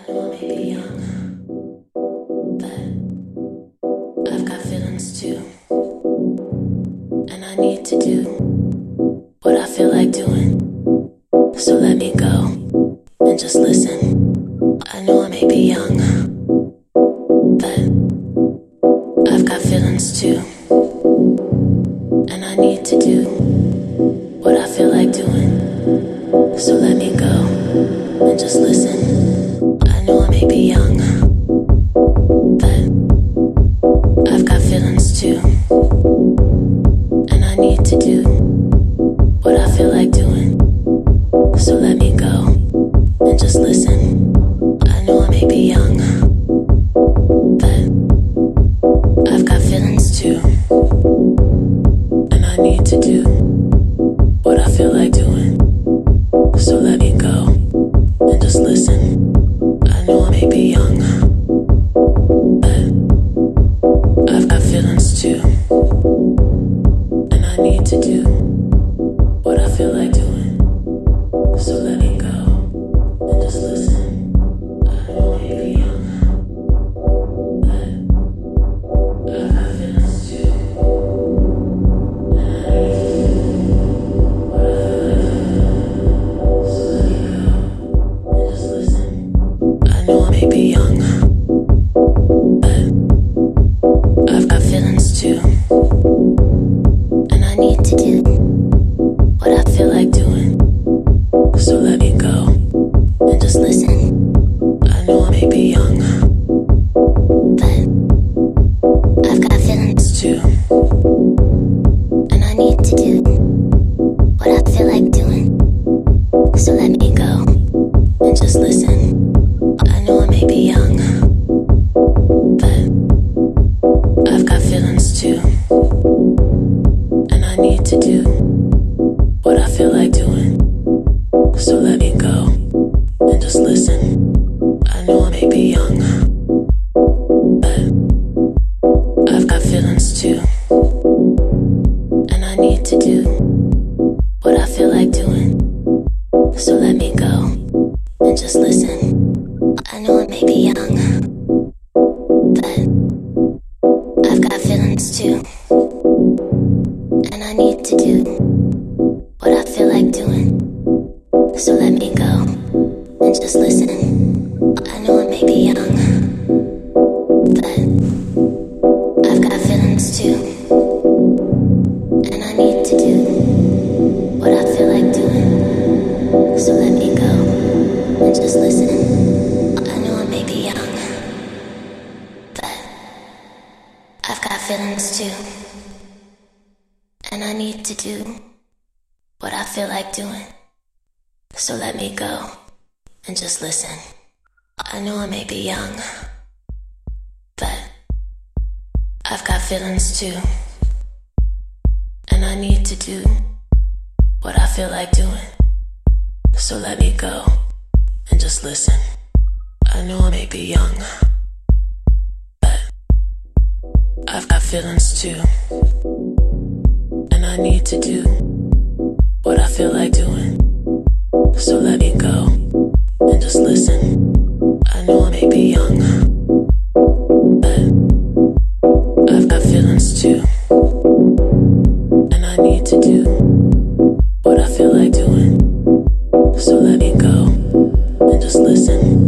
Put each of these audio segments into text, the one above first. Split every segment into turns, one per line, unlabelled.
know I may be young, but I've got feelings too. And I need to do what I feel like doing. So let me go and just listen. I know I may be young, but I've got feelings too. And I need to do what I feel like doing. So let me go and just listen. I know I may be young, but I've got feelings too. And I need to do what I feel like doing. So let me go and just listen. I know I may be young, but I've got feelings too. And I need to do what I feel like doing. So let me go and just listen. I know I may be young, but I've got feelings too. And I need to do what I feel like doing. So let me go and just listen. I know I may be young, but I've got feelings too. And I need to do what I feel like doing. So let me go and just listen. I know I may be young, but I've got feelings too. And I need to do what I feel like doing. So let me go and just listen. I know I may be young, but I've got feelings too. And I need to do what I feel like doing. So let me go and just listen. I know I may be young, but I've got feelings too. And I need to do what I feel like doing. So let me go and just listen. I know I may be young, but I've got feelings too. And I need to do what I feel like doing. So let me go and just listen. I know I may be young, but I've got feelings too. And I need to do what I feel like doing. So let me go and just listen. I know I may be young, but I've got feelings too. And I need to do what I feel like doing. So let me go and just listen. I know I may be young, but I've got feelings too. And I need to do what I feel like doing. So let me go and just listen. I know I may be young, but I've got feelings too. And I need to do what I feel like doing. So let me go and just listen. I know I may be young, but I've got feelings too. And I need to do what I feel like doing. So let me go and just listen. I know I may be young, but I've got feelings too. And I need to do what I feel like doing. So let me go and just listen.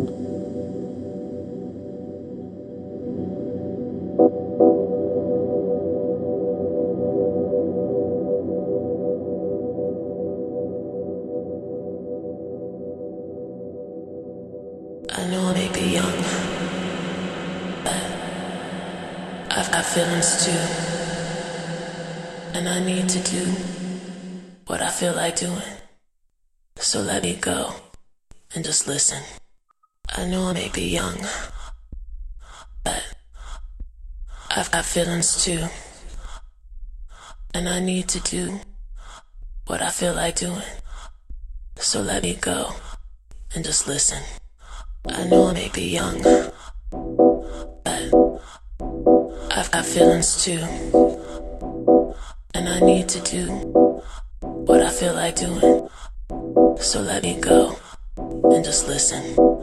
I know I may be young, but I've got feelings too. And I need to do what I feel like doing. So let me go and just listen. I know I may be young, but I've got feelings too. And I need to do what I feel like doing. So let me go and just listen. I know I may be young, but I've got feelings too. And I need to do what I feel like doing. So let me go and just listen.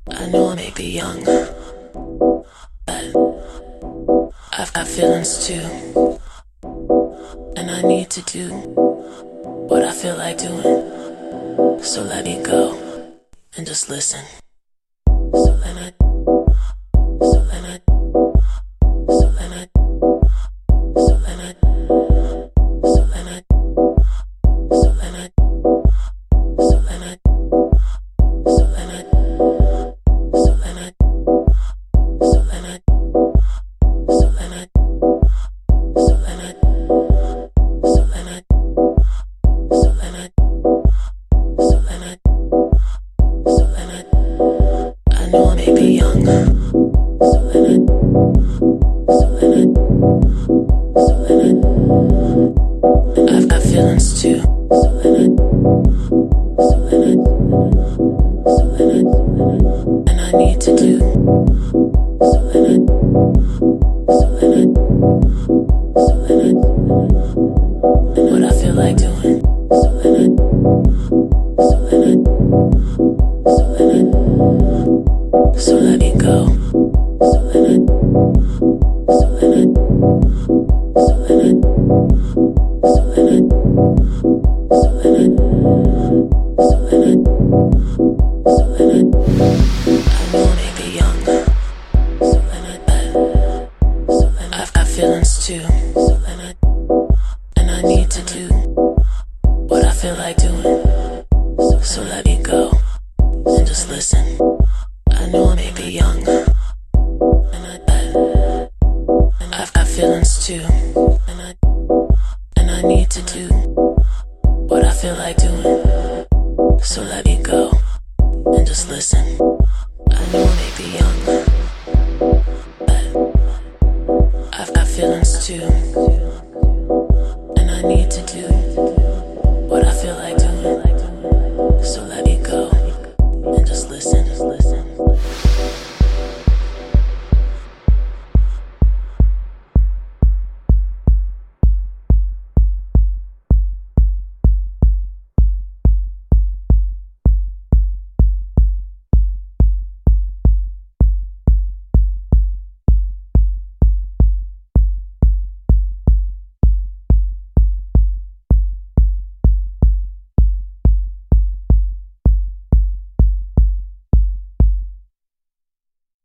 I know I may be young, but I've got feelings too. And I need to do what I feel like doing. So let me go and just listen. So then I, so then I, so then I, so then I, so then I, so then I, so then I, so then I, so then I, so then I, so then I, so then I, so then I, so then I, so then I, so then I know I may be young. So then I, so then I, so then I, I've got feelings too. So then I, so then I, so then I, and I need to do. So then I, so then I, so then I, and what I feel like doing. So then I, so then I, so then I, so let me go. So then I, so then I, so then I, so then I, so then I, so then I, so then I know I may be young. So then so then I've got feelings too. So then and I need to do what I feel like doing. So let me go and just listen. I know I may be young.